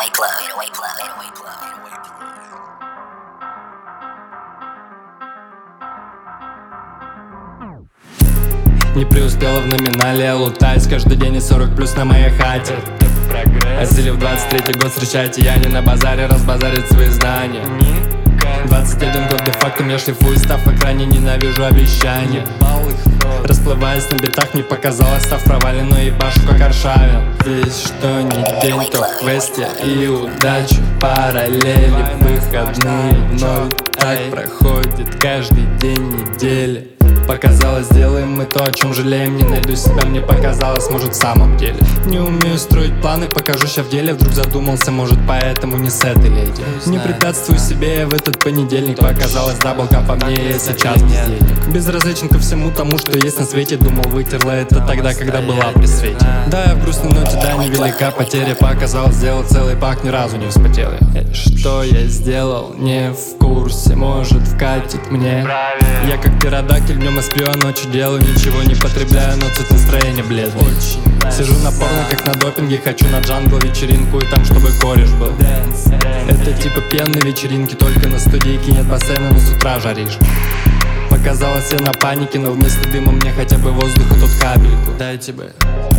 Не преуспела в номинале, лутаюсь каждый день и 40 плюс на моей хате. Осилив 23-й год, встречайте, я не на базаре, разбазарить свои знания. 21 год, де-факто я шлифую, став в экране, ненавижу обещания. Расплываясь на битах, мне показалось, став провален, но ебашу как Аршавин. Здесь что ни день, то в квесте и удачу параллели, выходные вновь так проходит каждый день недели. Показалось, сделаем мы то, о чем жалеем. Не найду себя, мне показалось, может в самом деле. Не умею строить планы, покажу ща в деле. Вдруг задумался, может поэтому не с этой леди. Не препятствую себе я в этот понедельник. Показалось, даблка по мне, я сейчас без денег. Безразличен ко всему тому, что есть на свете. Думал, вытерла это тогда, когда была при свете. Да, я в грустной ноте, да, невелика потеря. Показалось, сделал целый пак, ни разу не вспотел я. Что я сделал, не в курсе, может вкатит мне. Я как птеродактиль, днем я сплю, а ночью делаю ничего не потребляю, но цвет настроения бледный. Сижу на порно, как на допинге, хочу на джангл вечеринку и там, чтобы кореш был. Это типа пенные вечеринки, только на студийке нет бассейна, но с утра жаришь. Показалось, я на панике, но вместо дыма мне хотя бы воздуха тут капельку. Дайте бы.